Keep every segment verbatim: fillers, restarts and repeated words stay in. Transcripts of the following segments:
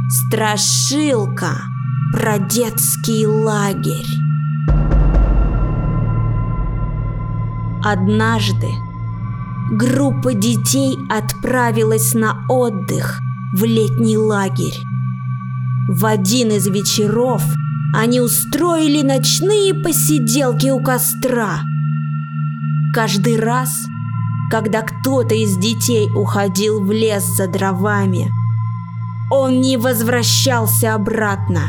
Страшилка про детский лагерь. Однажды группа детей отправилась на отдых в летний лагерь. В один из вечеров они устроили ночные посиделки у костра. Каждый раз, когда кто-то из детей уходил в лес за дровами, он не возвращался обратно.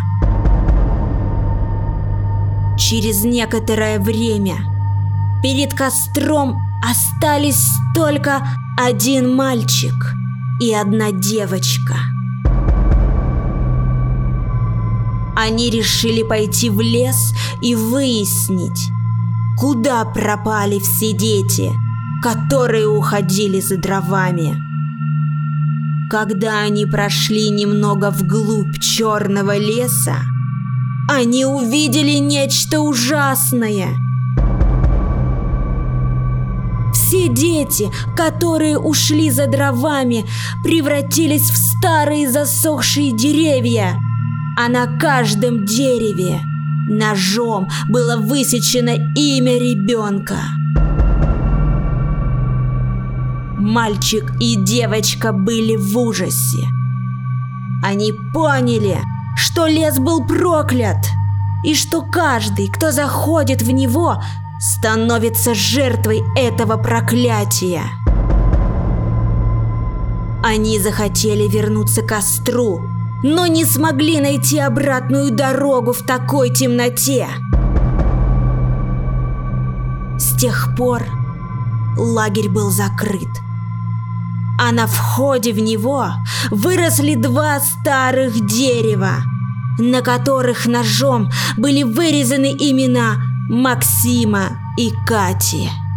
Через некоторое время перед костром остались только один мальчик и одна девочка. Они решили пойти в лес и выяснить, куда пропали все дети, которые уходили за дровами. Когда они прошли немного вглубь черного леса, они увидели нечто ужасное. Все дети, которые ушли за дровами, превратились в старые засохшие деревья, а на каждом дереве ножом было высечено имя ребенка. Мальчик и девочка были в ужасе. Они поняли, что лес был проклят, и что каждый, кто заходит в него, становится жертвой этого проклятия. Они захотели вернуться к костру, но не смогли найти обратную дорогу в такой темноте. С тех пор лагерь был закрыт, а на входе в него выросли два старых дерева, на которых ножом были вырезаны имена Максима и Кати.